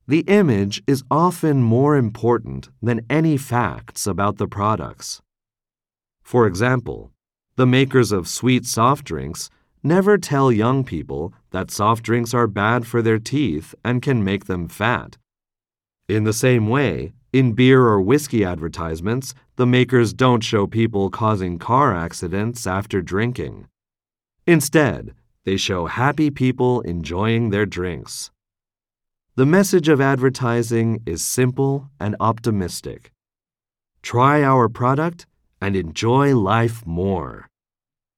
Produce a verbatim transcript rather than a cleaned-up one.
The image is often more important than any facts about the products. For example, the makers of sweet soft drinks never tell young people that soft drinks are bad for their teeth and can make them fat. In the same way, in beer or whiskey advertisements, the makers don't show people causing car accidents after drinking. Instead, they show happy people enjoying their drinks. The message of advertising is simple and optimistic. Try our product and enjoy life more.